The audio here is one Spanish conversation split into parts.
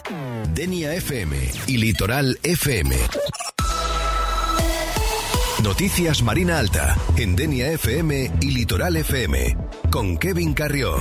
Denia FM y Litoral FM. Noticias Marina Alta en Denia FM y Litoral FM con Kevin Carrió.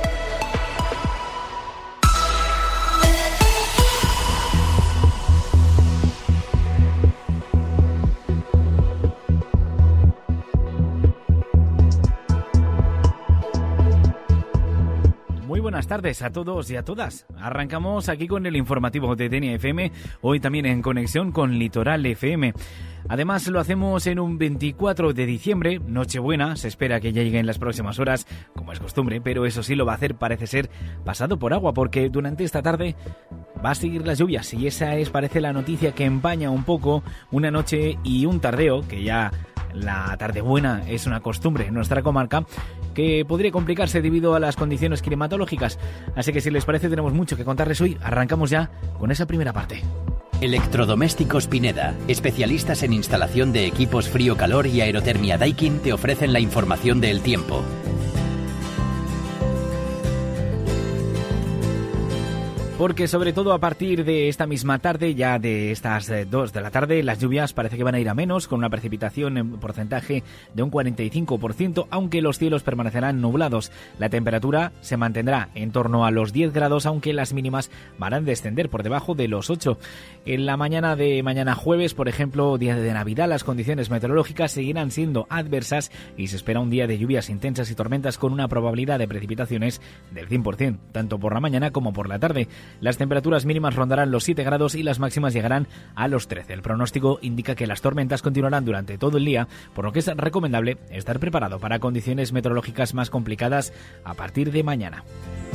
Buenas tardes a todos y a todas. Arrancamos aquí con el informativo de Denia FM, hoy también en conexión con Litoral FM. Además lo hacemos en un 24 de diciembre, Nochebuena, se espera que ya llegue en las próximas horas, como es costumbre, pero eso sí lo va a hacer, parece ser, pasado por agua, porque durante esta tarde va a seguir las lluvias y esa es, parece, la noticia que empaña un poco una noche y un tardeo, que ya la tarde buena es una costumbre en nuestra comarca, que podría complicarse debido a las condiciones climatológicas. Así que si les parece tenemos mucho que contarles hoy. Arrancamos ya con esa primera parte. Electrodomésticos Pineda, especialistas en instalación de equipos frío-calor y aerotermia Daikin, te ofrecen la información del tiempo. Porque sobre todo a partir de esta misma tarde, ya de estas 2 de la tarde, las lluvias parece que van a ir a menos, con una precipitación en porcentaje de un 45%, aunque los cielos permanecerán nublados. La temperatura se mantendrá en torno a los 10 grados, aunque las mínimas van a descender por debajo de los 8. En la mañana de mañana jueves, por ejemplo, día de Navidad, las condiciones meteorológicas seguirán siendo adversas y se espera un día de lluvias intensas y tormentas con una probabilidad de precipitaciones del 100%, tanto por la mañana como por la tarde. Las temperaturas mínimas rondarán los 7 grados y las máximas llegarán a los 13. El pronóstico indica que las tormentas continuarán durante todo el día, por lo que es recomendable estar preparado para condiciones meteorológicas más complicadas a partir de mañana.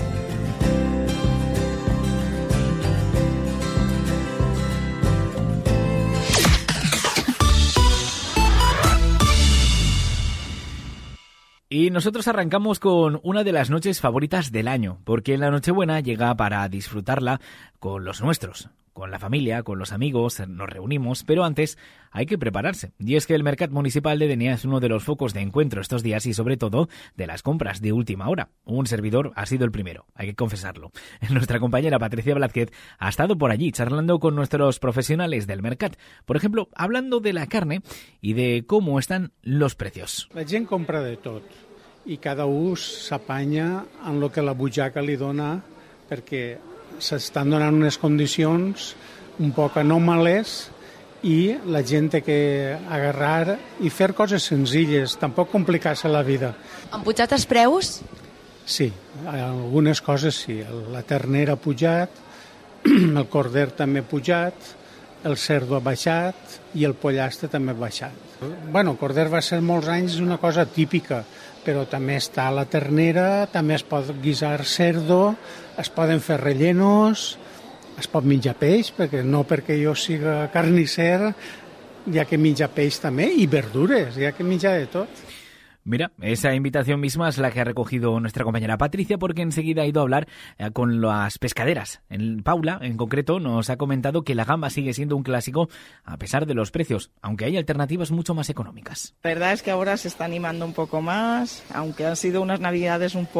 Y nosotros arrancamos con una de las noches favoritas del año, porque la Nochebuena llega para disfrutarla con los nuestros, con la familia, con los amigos, nos reunimos, pero antes hay que prepararse. Y es que el Mercat Municipal de Denia es uno de los focos de encuentro estos días y sobre todo de las compras de última hora. Un servidor ha sido el primero, hay que confesarlo. Nuestra compañera Patricia Blázquez ha estado por allí charlando con nuestros profesionales del Mercat. Por ejemplo, hablando de la carne y de cómo están los precios. La gent compra de tot i cada un s'apanya en el que la butxaca li dona, perquè s'estan donant unes condicions un poc anòmales i la gent té que agarrar i fer coses senzilles, tampoc complicar-se la vida. Han pujat els preus? Sí, algunes coses sí. La ternera ha pujat, el corder també ha pujat, el cerdo ha baixat i el pollastre també ha baixat. Bueno, el corder va ser molts anys una cosa típica, però també està la ternera, també es pot guisar cerdo, es poden fer rellenos, es pot menjar peix, perquè jo siga carnisser, hi ha que menjar peix també, i verdures, hi ha que menjar de tot. Mira, esa invitación misma es la que ha recogido nuestra compañera Patricia, porque enseguida ha ido a hablar con las pescaderas. Paula, en concreto, nos ha comentado que la gamba sigue siendo un clásico a pesar de los precios, aunque hay alternativas mucho más económicas. La verdad es que ahora se está animando un poco más, aunque han sido unas navidades un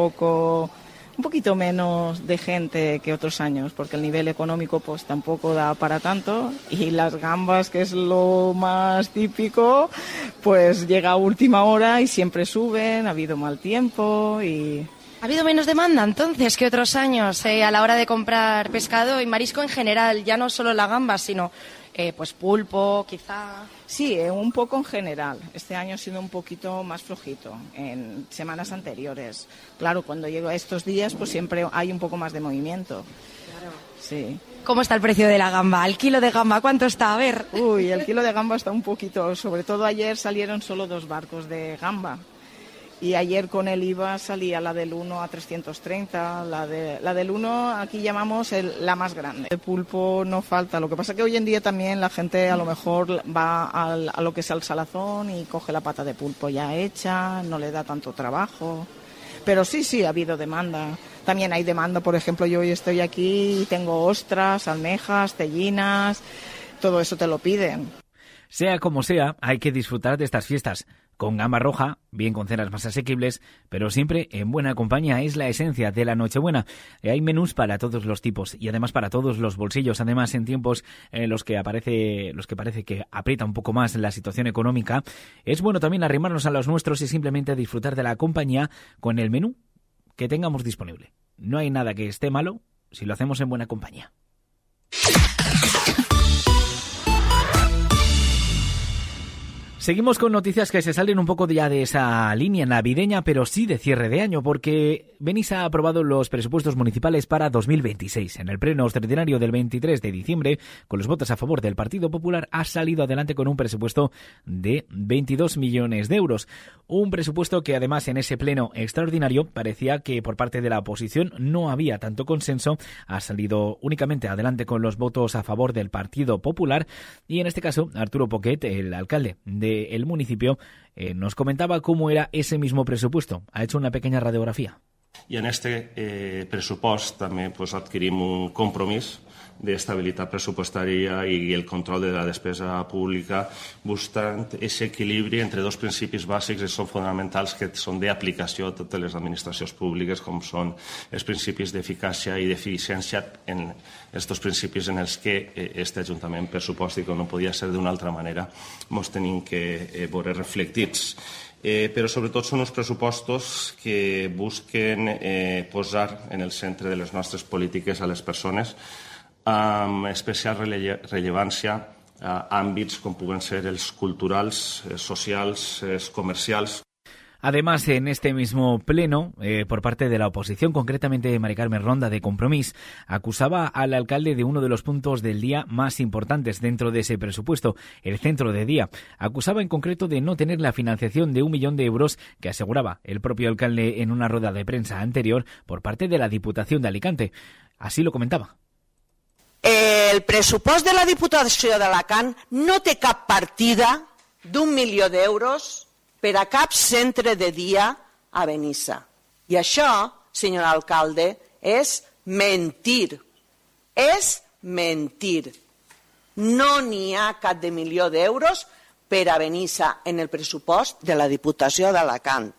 poquito menos de gente que otros años, porque el nivel económico pues tampoco da para tanto, y las gambas, que es lo más típico, pues llega a última hora y siempre suben, ha habido mal tiempo y... ¿Ha habido menos demanda entonces que otros años a la hora de comprar pescado y marisco en general, ya no solo la gamba, sino pues pulpo, quizá? Sí, un poco en general. Este año ha sido un poquito más flojito en semanas anteriores. Claro, cuando llego a estos días, pues siempre hay un poco más de movimiento. Claro. Sí. ¿Cómo está el precio de la gamba? ¿El kilo de gamba cuánto está? A ver. Uy, el kilo de gamba está un poquito... Sobre todo ayer salieron solo 2 barcos de gamba. Y ayer con el IVA salía la del 1 a 330, la del 1 aquí llamamos la más grande. El pulpo no falta, lo que pasa que hoy en día también la gente a lo mejor va a lo que es al salazón y coge la pata de pulpo ya hecha, no le da tanto trabajo. Pero sí, ha habido demanda. También hay demanda, por ejemplo, yo hoy estoy aquí y tengo ostras, almejas, tellinas, todo eso te lo piden. Sea como sea, hay que disfrutar de estas fiestas. con gamba roja, bien con cenas más asequibles, pero siempre en buena compañía. Es la esencia de la Nochebuena. Hay menús para todos los tipos y además para todos los bolsillos. Además, en tiempos en los que parece que aprieta un poco más la situación económica, es bueno también arrimarnos a los nuestros y simplemente disfrutar de la compañía con el menú que tengamos disponible. No hay nada que esté malo si lo hacemos en buena compañía. Seguimos con noticias que se salen un poco ya de esa línea navideña, pero sí de cierre de año, porque Benissa ha aprobado los presupuestos municipales para 2026. En el pleno extraordinario del 23 de diciembre, con los votos a favor del Partido Popular, ha salido adelante con un presupuesto de 22 millones de euros. Un presupuesto que además en ese pleno extraordinario parecía que por parte de la oposición no había tanto consenso. Ha salido únicamente adelante con los votos a favor del Partido Popular y en este caso Arturo Poquet, el alcalde del municipio, nos comentaba cómo era ese mismo presupuesto. Ha hecho una pequeña radiografía. I en este pressupost també adquirim un compromís d'estabilitat pressupostària i el control de la despesa pública, buscant aquest equilibri entre dos principis bàsics que són fonamentals, que són d'aplicació a totes les administracions públiques, com són els principis d'eficàcia i d'eficiència, en aquests principis en els que este Ajuntament pressuposti, que no podia ser d'una altra manera, ens tenim que veure reflectits. Però sobretot són uns pressupostos que busquen posar en el centre de les nostres polítiques a les persones, amb especial rellevància a àmbits com puguen ser els culturals, els socials, els comercials. Además, en este mismo pleno, por parte de la oposición, concretamente Mari Carmen Ronda de Compromís, acusaba al alcalde de uno de los puntos del día más importantes dentro de ese presupuesto, el centro de día. Acusaba en concreto de no tener la financiación de 1 millón de euros que aseguraba el propio alcalde en una rueda de prensa anterior por parte de la Diputación de Alicante. Así lo comentaba. El pressupost de la Diputació d'Alacant no té cap partida d'1 milió d'euros per a cap centre de dia a Benissa. I això, senyor alcalde, és mentir. És mentir. No n'hi ha cap de milió d'euros per a Benissa en el pressupost de la Diputació d'Alacant.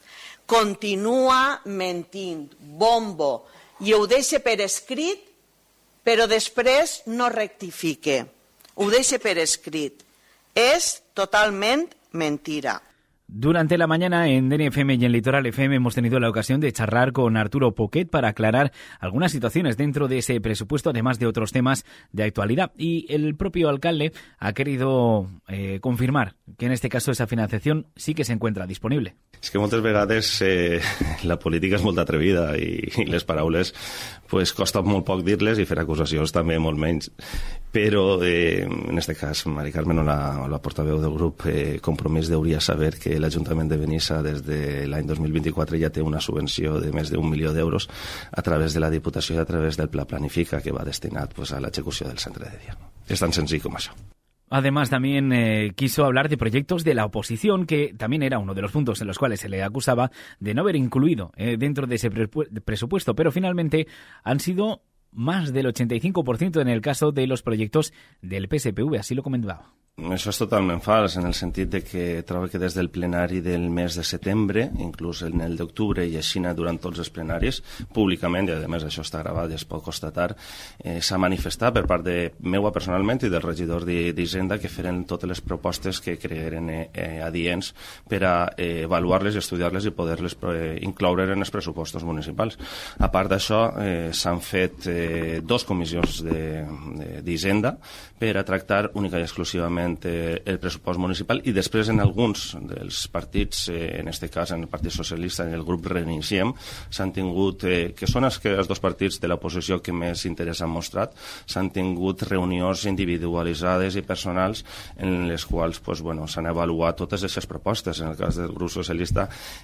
Continua mentint, bombo, i ho deixa per escrit, però després no rectifique. Ho deixa per escrit. És totalment mentira. Durante la mañana en DNFM y en Litoral FM hemos tenido la ocasión de charlar con Arturo Poquet para aclarar algunas situaciones dentro de ese presupuesto, además de otros temas de actualidad. Y el propio alcalde ha querido confirmar que en este caso esa financiación sí que se encuentra disponible. És que moltes vegades la política és molt atrevida i les paraules costa molt poc dir-les i fer acusacions també molt menys. Però en aquest cas, Mari Carmen o la portaveu del grup Compromís hauria saber que l'Ajuntament de Benissa des de l'any 2024 ja té una subvenció de més d'1 milió d'euros a través de la Diputació i a través del Pla Planifica que va destinat a l'execució del centre de dia. És tan senzill com això. Además, también quiso hablar de proyectos de la oposición, que también era uno de los puntos en los cuales se le acusaba de no haber incluido dentro de ese presupuesto, pero finalmente han sido más del 85% en el caso de los proyectos del PSPV, así lo comentaba. Això és totalment fals, en el sentit de que trobo que des del plenari del mes de setembre, inclús en el d'octubre i així durant tots els plenaris, públicament, i a més això està gravat i es pot constatar, s'ha manifestat per part de meua personalment i del regidor d'Hisenda que feren totes les propostes que cregueren adients per a avaluar-les i estudiar-les i poder-les incloure en els pressupostos municipals. A part d'això, s'han fet 2 comissions d'Hisenda per a tractar única i exclusivament el pressupost municipal i després en alguns dels partits, en aquest cas en el Partit Socialista i en el grup Reiniciem, s'han tingut, que són els 2 partits de l'oposició que més interès han mostrat, s'han tingut reunions individualitzades i personals en les quals s'han avaluat totes aquestes propostes. En el cas del grup socialista,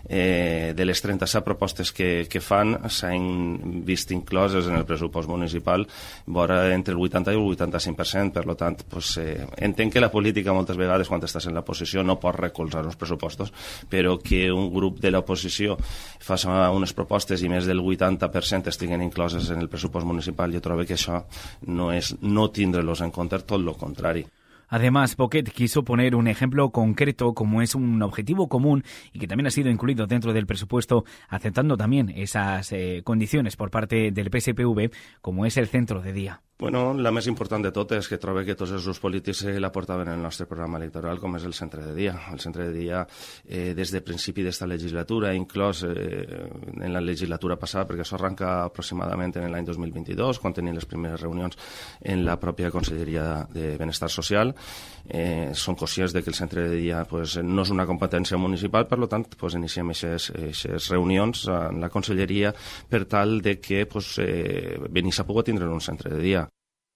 de les 37 propostes que fan s'han vist incloses en el pressupost municipal vora entre el 80 i el 85%. Per tant, entenc que la política moltes vegades quan estàs en l'oposició no pots recolzar uns pressupostos, però que un grup de l'oposició faci unes propostes i més del 80% estiguen incloses en el pressupost municipal, jo trobo que això no és no tindre-los en compte, tot el contrari. Además, Poquet quiso poner un ejemplo concreto como es un objetivo común y que también ha sido incluido dentro del presupuesto, aceptando también esas condiciones por parte del PSPV, como es el centro de dia. Bueno, la més important de tot és que trobo que tots els grups polítics la portaven en el nostre programa electoral, com és el centre de dia. El centre de dia, des de principi d'esta legislatura, inclòs en la legislatura passada, perquè això arranca aproximadament en l'any 2022, quan tenim les primeres reunions en la pròpia Conselleria de Benestar Social. Som conscients de que el centre de dia no és una competència municipal, per tant, iniciem aquestes reunions en la Conselleria per tal de que Benissa pugui tindre un centre de dia.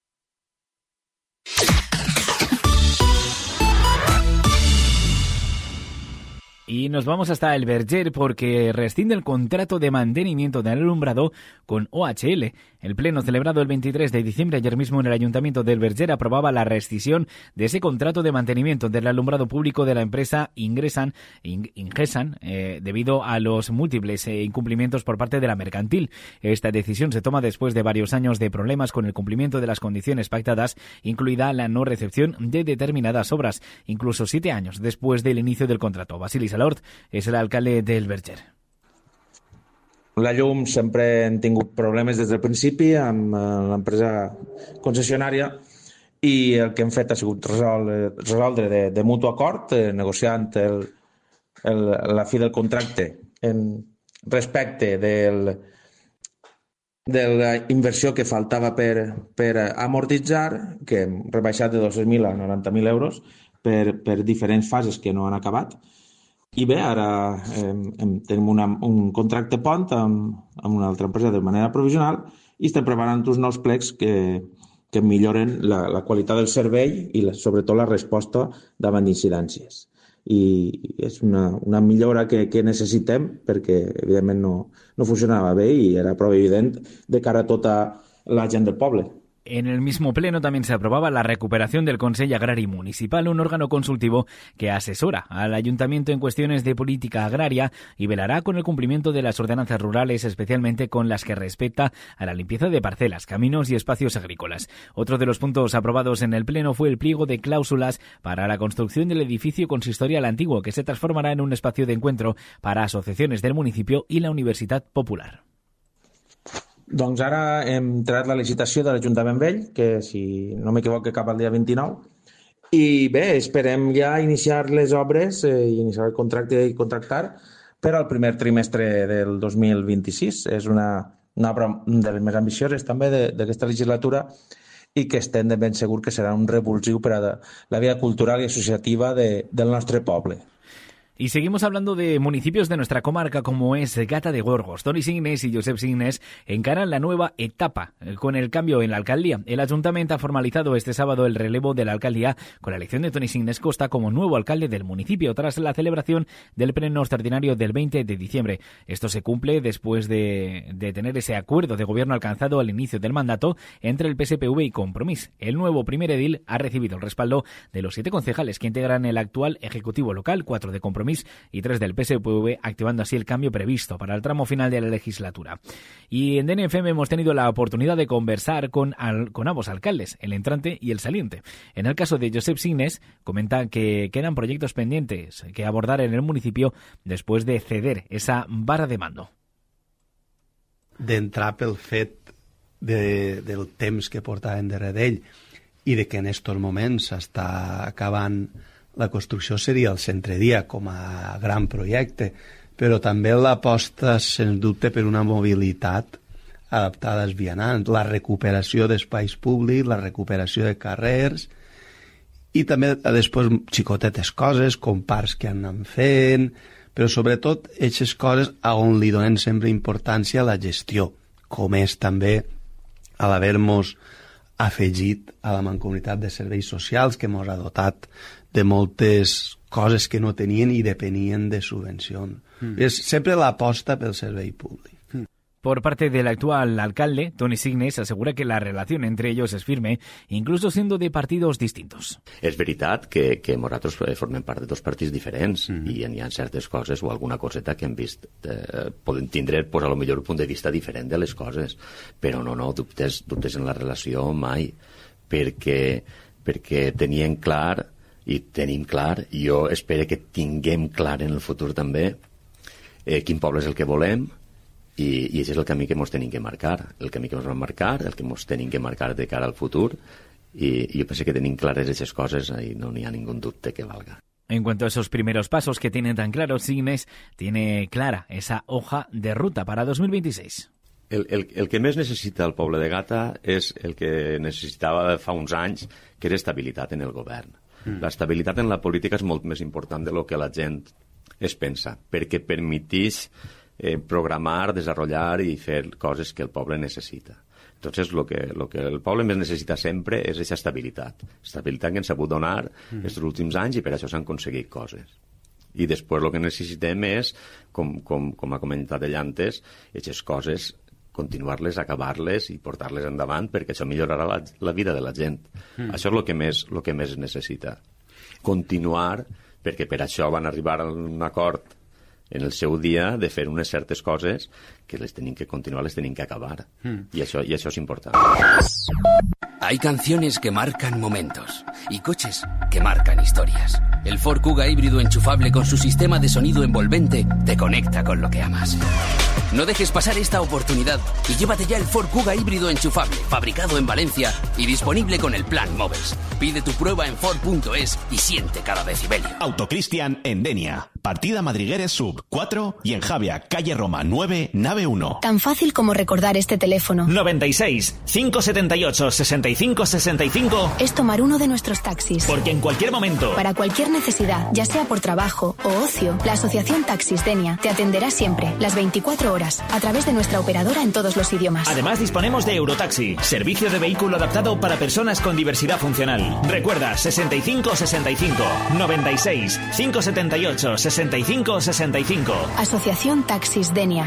Y nos vamos hasta el Verger porque rescinde el contrato de mantenimiento del alumbrado con OHL. El pleno celebrado el 23 de diciembre ayer mismo en el Ayuntamiento del Verger aprobaba la rescisión de ese contrato de mantenimiento del alumbrado público de la empresa Ingesan debido a los múltiples incumplimientos por parte de la mercantil. Esta decisión se toma después de varios años de problemas con el cumplimiento de las condiciones pactadas, incluida la no recepción de determinadas obras, incluso 7 años después del inicio del contrato. Basilis Alort és l'alcalde del Verger. La llum sempre hem tingut problemes des del principi amb l'empresa concessionària i el que hem fet ha sigut resoldre de mutu acord, negociant la fi del contracte respecte de la inversió que faltava per amortitzar, que hem rebaixat de 200.000 a 90.000 euros per diferents fases que no han acabat. I bé, ara tenim un contracte pont amb una altra empresa de manera provisional i estem preparant uns nous plecs que milloren la qualitat del servei i sobretot la resposta davant d'incidències. I és una millora que necessitem perquè evidentment no funcionava bé i era prou evident de cara a tota la gent del poble. En el mismo pleno también se aprobaba la recuperación del Consell Agrari Municipal, un órgano consultivo que asesora al ayuntamiento en cuestiones de política agraria y velará con el cumplimiento de las ordenanzas rurales, especialmente con las que respecta a la limpieza de parcelas, caminos y espacios agrícolas. Otro de los puntos aprobados en el pleno fue el pliego de cláusulas para la construcción del edificio consistorial antiguo, que se transformará en un espacio de encuentro para asociaciones del municipio y la Universitat Popular. Doncs ara hem entrat la licitació de l'Ajuntament Vell, que si no m'equivoco cap al dia 29, i bé, esperem ja iniciar les obres i iniciar el contracte i contractar per al primer trimestre del 2026. És una obra de les més ambicioses també d'aquesta legislatura i que estem de ben segur que serà un revulsiu per a la vida cultural i associativa del nostre poble. Y seguimos hablando de municipios de nuestra comarca como es Gata de Gorgos. Toni Signes y Josep Signes encaran la nueva etapa con el cambio en la alcaldía. El ayuntamiento ha formalizado este sábado el relevo de la alcaldía con la elección de Toni Signes Costa como nuevo alcalde del municipio tras la celebración del pleno extraordinario del 20 de diciembre. Esto se cumple después de tener ese acuerdo de gobierno alcanzado al inicio del mandato entre el PSPV y Compromís. El nuevo primer edil ha recibido el respaldo de los 7 concejales que integran el actual ejecutivo local, 4 de Compromís y 3 del PSPV, activando así el cambio previsto para el tramo final de la legislatura. Y en DNFM hemos tenido la oportunidad de conversar con ambos alcaldes, el entrante y el saliente. En el caso de Josep Signes, comenta que quedan proyectos pendientes que abordar en el municipio después de ceder esa vara de mando. D'entrar pel fet del temps que portaven darrere d'ell i de que en estos moments s'està acabant la construcció seria el centre dia com a gran projecte, però també l'aposta, sens dubte, per una mobilitat adaptada als vianants, la recuperació d'espais públics, la recuperació de carrers i també després xicotetes coses com parcs que anem fent, però sobretot aquestes coses on li donen sempre importància a la gestió, com és també a l'haver-nos afegit a la Mancomunitat de Serveis Socials que ens ha dotat de moltes coses que no tenien i depenien de subvencions. És sempre l'aposta pel servei públic. Por parte del actual alcalde, Toni Signes asegura que la relación entre ellos es firme, incluso siendo de partidos distintos. És veritat que nosaltres formem part de 2 partits diferents i hi ha certes coses o alguna coseta que hem vist poden tindre a lo millor un punt de vista diferent de les coses, però no, dubtes en la relació mai, perquè perquè tenien clar, i tenim clar, i jo espero que tinguem clar en el futur també, quin poble és el que volem, i això és el camí que ens tenim que marcar, el camí que ens vam marcar, el que ens tenim que marcar de cara al futur, i jo penso que tenim clares aquestes coses i no n'hi ha ningú dubte que valga. En cuanto a esos primeros pasos que tienen tan claros, Signes tiene clara esa hoja de ruta para 2026. El que més necessita el poble de Gata és el que necessitava fa uns anys, que era estabilitat en el govern. L'estabilitat en la política és molt més important de lo que la gent es pensa, perquè permetís programar, desenvolupar i fer coses que el poble necessita. Entonces, lo que el poble més necessita sempre és aquesta estabilitat. Estabilitat que ens ha sabut donar aquests últims anys i per això s'han aconseguit coses. I després el que necessitem és, com ha comentat ell antes, aquestes coses, continuar-les, acabar-les i portar-les endavant perquè això millorarà la vida de la gent. Això és el que més es necessita. Continuar, perquè per això van arribar a un acord en el seu dia de fer unes certes coses que les tenim que continuar, les tenim que acabar. Y eso es importante. Hay canciones que marcan momentos y coches que marcan historias. El Ford Kuga híbrido enchufable con su sistema de sonido envolvente te conecta con lo que amas. No dejes pasar esta oportunidad y llévate ya el Ford Kuga híbrido enchufable, fabricado en Valencia y disponible con el plan Moves. Pide tu prueba en Ford.es y siente cada decibelio. Autocristian en Denia, partida Madrigueres Sub 4 y en Javia, calle Roma 9, nave 1. Tan fácil como recordar este teléfono. 96 578 65 65. Es tomar uno de nuestros taxis. Porque en cualquier momento, para cualquier necesidad, ya sea por trabajo o ocio, la Asociación Taxis Denia te atenderá siempre, las 24 horas, a través de nuestra operadora en todos los idiomas. Además, disponemos de Eurotaxi, servicio de vehículo adaptado para personas con diversidad funcional. Recuerda, 65 65 96 578 65 65. Asociación Taxis Denia.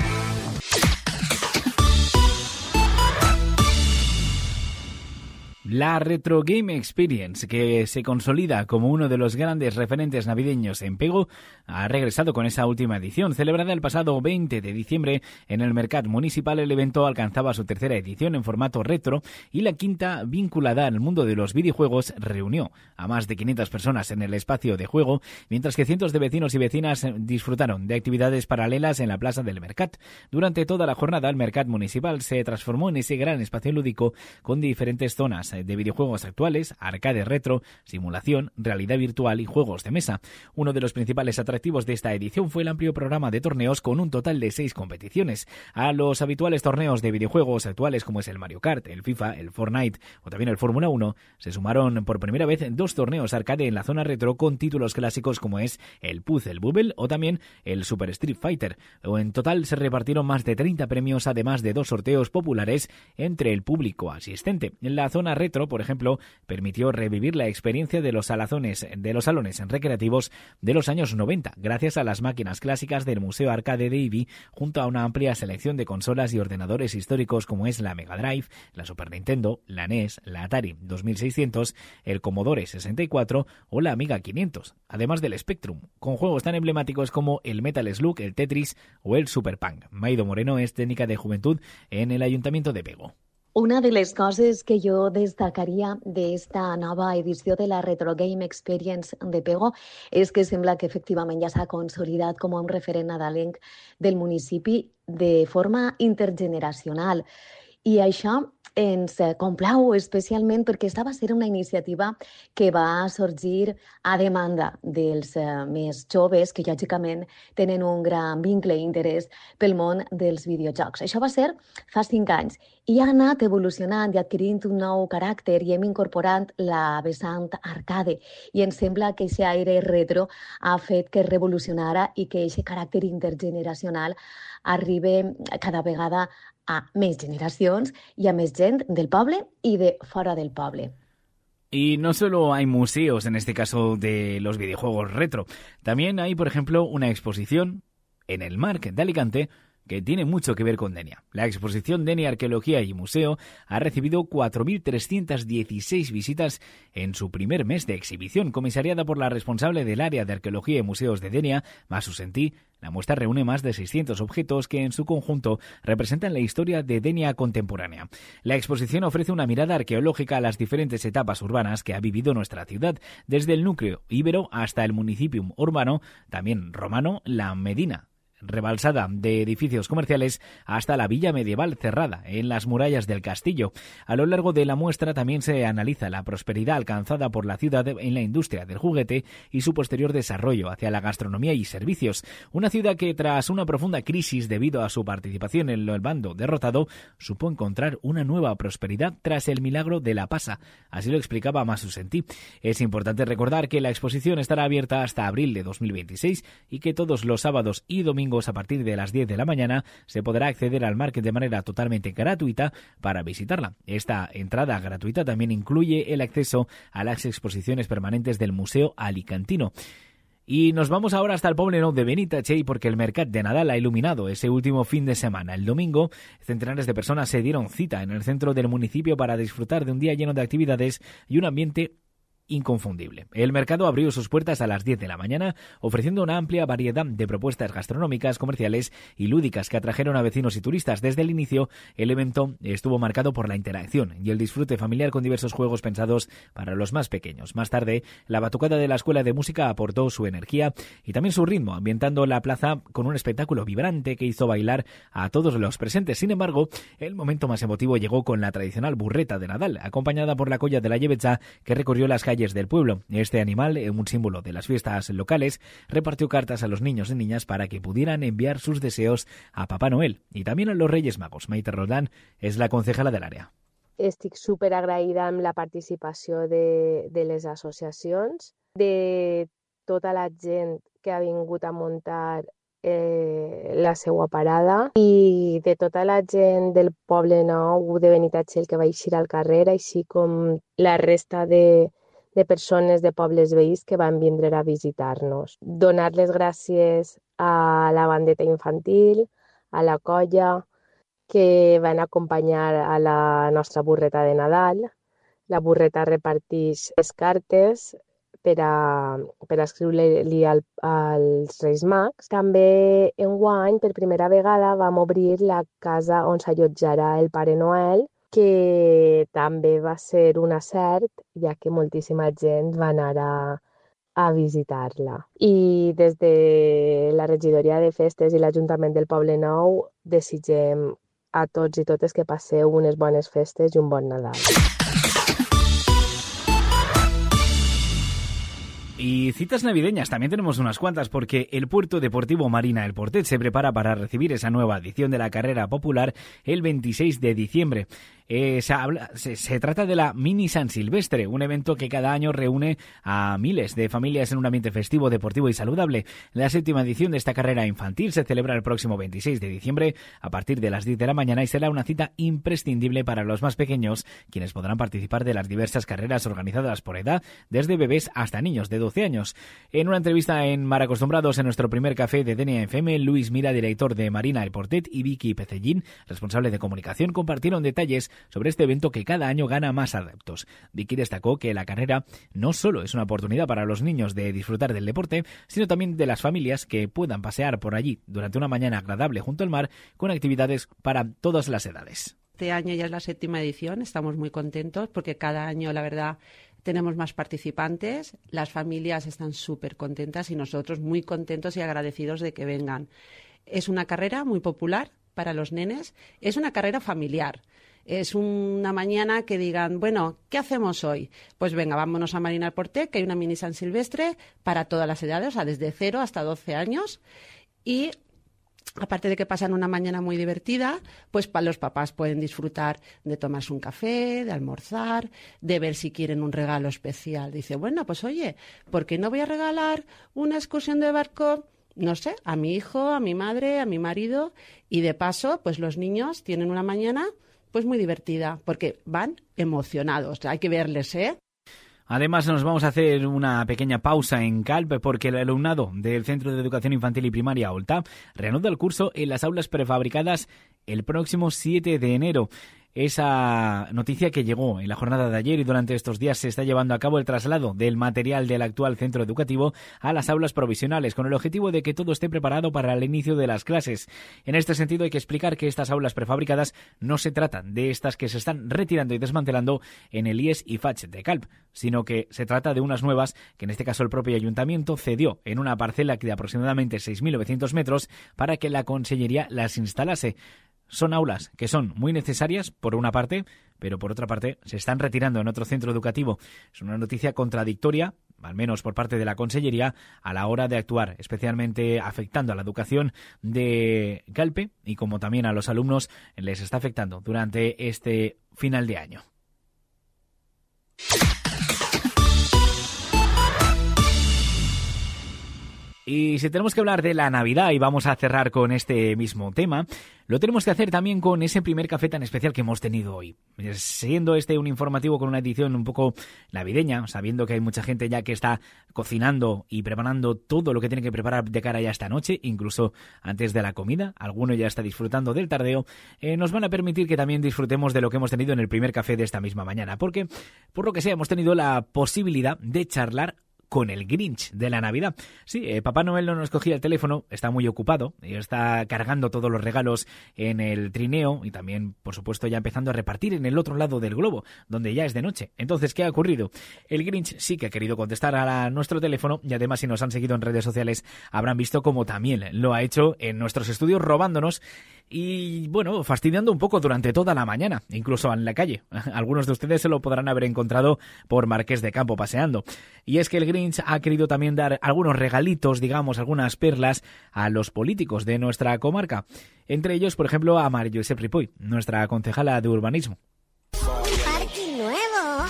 La Retro Game Experience, que se consolida como uno de los grandes referentes navideños en Pego, ha regresado con esa última edición. Celebrada el pasado 20 de diciembre en el Mercat Municipal, el evento alcanzaba su tercera edición en formato retro y la quinta, vinculada al mundo de los videojuegos, reunió a más de 500 personas en el espacio de juego, mientras que cientos de vecinos y vecinas disfrutaron de actividades paralelas en la plaza del Mercat. Durante toda la jornada, el Mercat Municipal se transformó en ese gran espacio lúdico con diferentes zonas de videojuegos actuales, arcade retro, simulación, realidad virtual y juegos de mesa. Uno de los principales atractivos de esta edición fue el amplio programa de torneos con un total de 6 competiciones. A los habituales torneos de videojuegos actuales como es el Mario Kart, el FIFA, el Fortnite o también el Fórmula 1, se sumaron por primera vez 2 torneos arcade en la zona retro con títulos clásicos como es el Puzzle Bubble o también el Super Street Fighter. En total se repartieron más de 30 premios, además de 2 sorteos populares entre el público asistente. En la zona retro, por ejemplo, permitió revivir la experiencia de los salones recreativos de los años 90, gracias a las máquinas clásicas del Museo Arcade de Ibi, junto a una amplia selección de consolas y ordenadores históricos como es la Mega Drive, la Super Nintendo, la NES, la Atari 2600, el Commodore 64 o la Amiga 500, además del Spectrum, con juegos tan emblemáticos como el Metal Slug, el Tetris o el Super Punk. Maido Moreno es técnica de juventud en el Ayuntamiento de Pego. Una de les coses que jo destacaria d'esta nova edició de la Retro Game Experience de Pego és que sembla que efectivament ja s'ha consolidat com un referent nadalenc del municipi de forma intergeneracional. I això ens complau especialment perquè esta va ser una iniciativa que va sorgir a demanda dels més joves que lògicament tenen un gran vincle i interès pel món dels videojocs. Això va ser fa 5 anys i ha anat evolucionant i adquirint un nou caràcter i hem incorporat la vessant arcade i ens sembla que aquest aire retro ha fet que revolucionara i que aquest caràcter intergeneracional arribi cada vegada a més generacions y a més gent del poble y de fuera del poble. Y no solo hay museos, en este caso de los videojuegos retro, también hay, por ejemplo, una exposición en el Marc de Alicante que tiene mucho que ver con Denia. La exposición Denia Arqueología y Museo ha recibido 4.316 visitas en su primer mes de exhibición. Comisariada por la responsable del área de Arqueología y Museos de Denia, Masu Sentí, la muestra reúne más de 600 objetos que en su conjunto representan la historia de Denia contemporánea. La exposición ofrece una mirada arqueológica a las diferentes etapas urbanas que ha vivido nuestra ciudad, desde el núcleo íbero hasta el municipio urbano, también romano, la Medina, rebalsada de edificios comerciales, hasta la villa medieval cerrada en las murallas del castillo. A lo largo de la muestra también se analiza la prosperidad alcanzada por la ciudad en la industria del juguete y su posterior desarrollo hacia la gastronomía y servicios. Una ciudad que, tras una profunda crisis debido a su participación en el bando derrotado, supo encontrar una nueva prosperidad tras el milagro de la Pasa. Así lo explicaba Masu Sentí. Es importante recordar que la exposición estará abierta hasta abril de 2026 y que todos los sábados y domingos a partir de las 10 de la mañana se podrá acceder al market de manera totalmente gratuita para visitarla. Esta entrada gratuita también incluye el acceso a las exposiciones permanentes del Museo Alicantino. Y nos vamos ahora hasta el Poblenou de Benitatxell porque el Mercat de Nadal ha iluminado ese último fin de semana. El domingo, centenares de personas se dieron cita en el centro del municipio para disfrutar de un día lleno de actividades y un ambiente inconfundible. El mercado abrió sus puertas a las 10 de la mañana, ofreciendo una amplia variedad de propuestas gastronómicas, comerciales y lúdicas que atrajeron a vecinos y turistas. Desde el inicio, el evento estuvo marcado por la interacción y el disfrute familiar con diversos juegos pensados para los más pequeños. Más tarde, la batucada de la Escuela de Música aportó su energía y también su ritmo, ambientando la plaza con un espectáculo vibrante que hizo bailar a todos los presentes. Sin embargo, el momento más emotivo llegó con la tradicional burreta de Nadal, acompañada por la colla de la Llevetza, que recorrió las calles del pueblo. Este animal, un símbolo de las fiestas locales, repartió cartas a los niños y niñas para que pudieran enviar sus deseos a Papá Noel y también a los Reyes Magos. Maite Roldán es la concejala del área. Estic super agraïda amb la participació de les associacions, de tota la gent que ha vingut a muntar la seva parada i de tota la gent del Poblenou de Benitatxell que va eixir al carrer, així com la resta de persones de pobles veïns que van vindre a visitar-nos. Donar les gràcies a la bandeta infantil, a la colla, que van acompanyar a la nostra burreta de Nadal. La burreta reparteix les cartes per a escriure-li als Reis Mags. També enguany, per primera vegada, vam obrir la casa on s'allotjarà el Pare Noel, que també va ser un acert, ja que moltíssima gent va anar a visitar-la. I des de la regidoria de festes i l'Ajuntament del Poblenou desitgem a tots i totes que passeu unes bones festes i un bon Nadal. Y citas navideñas también tenemos unas cuantas porque el Puerto Deportivo Marina El Portet se prepara para recibir esa nueva edición de la carrera popular el 26 de diciembre. Se trata de la Mini San Silvestre, un evento que cada año reúne a miles de familias en un ambiente festivo, deportivo y saludable. La 7ª edición de esta carrera infantil se celebra el próximo 26 de diciembre a partir de las 10 de la mañana y será una cita imprescindible para los más pequeños, quienes podrán participar de las diversas carreras organizadas por edad, desde bebés hasta niños de 12 años. En una entrevista en Mar Acostumbrados, en nuestro primer café de Denia FM, Luis Mira, director de Marina El Portet, y Vicky Pecellín, responsable de comunicación, compartieron detalles sobre este evento que cada año gana más adeptos. Vicky destacó que la carrera no solo es una oportunidad para los niños de disfrutar del deporte, sino también de las familias que puedan pasear por allí durante una mañana agradable junto al mar con actividades para todas las edades. Este año ya es la 7ª edición, estamos muy contentos porque cada año, la verdad, tenemos más participantes, las familias están súper contentas y nosotros muy contentos y agradecidos de que vengan. Es una carrera muy popular para los nenes, es una carrera familiar. Es una mañana que digan, bueno, ¿qué hacemos hoy? Pues venga, vámonos a Marina El Portet, que hay una mini San Silvestre para todas las edades, o sea, desde 0 hasta 12 años. Y aparte de que pasan una mañana muy divertida, pues los papás pueden disfrutar de tomarse un café, de almorzar, de ver si quieren un regalo especial. Dice, bueno, pues oye, ¿por qué no voy a regalar una excursión de barco? No sé, a mi hijo, a mi madre, a mi marido. Y de paso, pues los niños tienen una mañana pues muy divertida, porque van emocionados. Hay que verles, ¿eh? Además, nos vamos a hacer una pequeña pausa en Calp porque el alumnado del Centro de Educación Infantil y Primaria Olta reanuda el curso en las aulas prefabricadas el próximo 7 de enero. Esa noticia que llegó en la jornada de ayer, y durante estos días se está llevando a cabo el traslado del material del actual centro educativo a las aulas provisionales, con el objetivo de que todo esté preparado para el inicio de las clases. En este sentido, hay que explicar que estas aulas prefabricadas no se tratan de estas que se están retirando y desmantelando en el IES y FACH de Calp, sino que se trata de unas nuevas que en este caso el propio ayuntamiento cedió en una parcela de aproximadamente 6.900 metros para que la Consellería las instalase. Son aulas que son muy necesarias, por una parte, pero por otra parte se están retirando en otro centro educativo. Es una noticia contradictoria, al menos por parte de la Consellería, a la hora de actuar, especialmente afectando a la educación de Calpe y como también a los alumnos les está afectando durante este final de año. Y si tenemos que hablar de la Navidad, y vamos a cerrar con este mismo tema, lo tenemos que hacer también con ese primer café tan especial que hemos tenido hoy. Siendo este un informativo con una edición un poco navideña, sabiendo que hay mucha gente ya que está cocinando y preparando todo lo que tiene que preparar de cara ya esta noche, incluso antes de la comida, alguno ya está disfrutando del tardeo, nos van a permitir que también disfrutemos de lo que hemos tenido en el primer café de esta misma mañana, porque por lo que sea hemos tenido la posibilidad de charlar con el Grinch de la Navidad. Sí, Papá Noel no nos cogía el teléfono, está muy ocupado, está cargando todos los regalos en el trineo y también, por supuesto, ya empezando a repartir en el otro lado del globo, donde ya es de noche. Entonces, ¿qué ha ocurrido? El Grinch sí que ha querido contestar a nuestro teléfono y además, si nos han seguido en redes sociales, habrán visto como también lo ha hecho en nuestros estudios, robándonos y, bueno, fastidiando un poco durante toda la mañana, incluso en la calle. Algunos de ustedes se lo podrán haber encontrado por Marqués de Campo paseando. Y es que el Grinch ha querido también dar algunos regalitos, digamos, algunas perlas a los políticos de nuestra comarca. Entre ellos, por ejemplo, a María Josep Ripoll, nuestra concejala de urbanismo. Parking nuevo.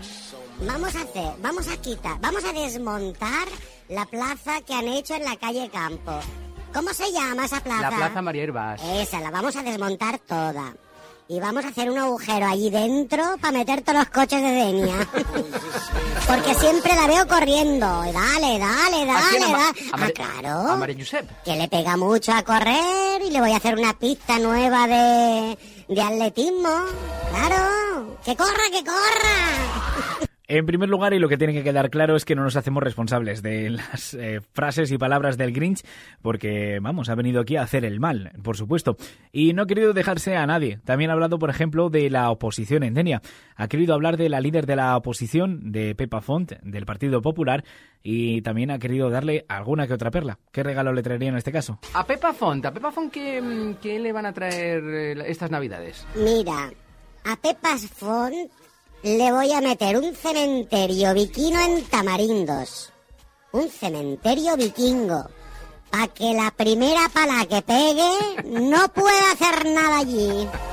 Vamos a desmontar la plaza que han hecho en la calle Campo. ¿Cómo se llama esa plaza? La Plaza María Herbas. Esa, la vamos a desmontar toda. Y vamos a hacer un agujero allí dentro para meter todos los coches de Denia. Porque siempre la veo corriendo. Dale. Claro. A María Josep. Que le pega mucho a correr y le voy a hacer una pista nueva de atletismo. Claro. ¡Que corra! En primer lugar, y lo que tiene que quedar claro es que no nos hacemos responsables de las frases y palabras del Grinch, porque, vamos, ha venido aquí a hacer el mal, por supuesto. Y no ha querido dejarse a nadie. También ha hablado, por ejemplo, de la oposición en Denia. Ha querido hablar de la líder de la oposición, de Pepa Font, del Partido Popular, y también ha querido darle alguna que otra perla. ¿Qué regalo le traería en este caso? A Pepa Font, ¿qué le van a traer estas Navidades? Mira, a Pepa Font le voy a meter un cementerio viquino en Tamarindos. Un cementerio vikingo. Para que la primera pala que pegue no pueda hacer nada allí.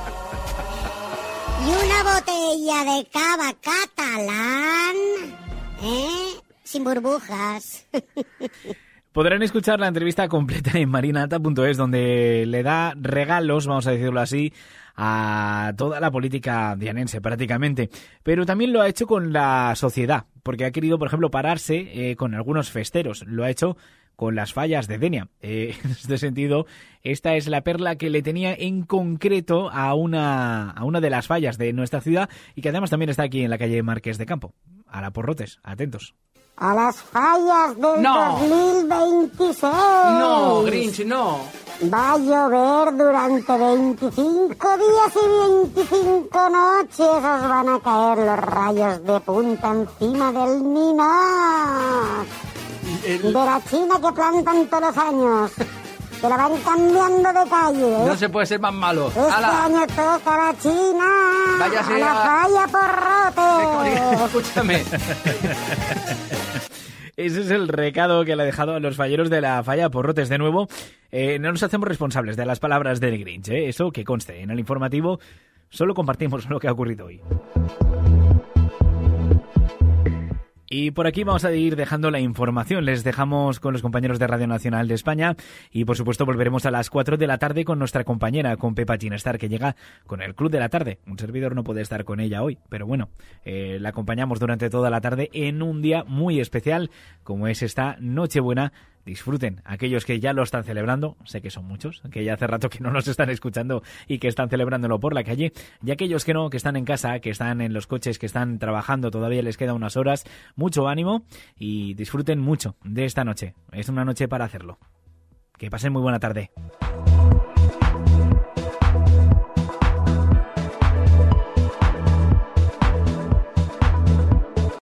Y una botella de cava catalán, sin burbujas. Podrán escuchar la entrevista completa en marinalta.es, donde le da regalos, vamos a decirlo así, a toda la política dianense prácticamente, pero también lo ha hecho con la sociedad, porque ha querido, por ejemplo, pararse con algunos festeros, lo ha hecho con las fallas de Denia. En este sentido, esta es la perla que le tenía en concreto a una de las fallas de nuestra ciudad y que además también está aquí en la calle Marqués de Campo. A la Porrotes, atentos. A las fallas del 2026. No, Grinch, no. Va a llover durante 25 días y 25 noches. Os van a caer los rayos de punta encima del Ninox. De la China que plantan todos los años. Que la van cambiando de calle. No se puede ser más malo. Este año toca la China. Váyase a la falla Porrote. Escúchame. Ese es el recado que le ha dejado a los falleros de la falla Porrotes. De nuevo, no nos hacemos responsables de las palabras del Grinch, eso que conste. En el informativo solo compartimos lo que ha ocurrido hoy. Y por aquí vamos a ir dejando la información. Les dejamos con los compañeros de Radio Nacional de España y por supuesto volveremos a las 4 de la tarde con nuestra compañera, con Pepa Ginestar, que llega con el Club de la Tarde. Un servidor no puede estar con ella hoy, pero bueno, la acompañamos durante toda la tarde en un día muy especial como es esta Nochebuena. Disfruten, aquellos que ya lo están celebrando, sé que son muchos, que ya hace rato que no nos están escuchando y que están celebrándolo por la calle, y aquellos que no, que están en casa, que están en los coches, que están trabajando, todavía les queda unas horas, mucho ánimo y disfruten mucho de esta noche. Es una noche para hacerlo. Que pasen muy buena tarde.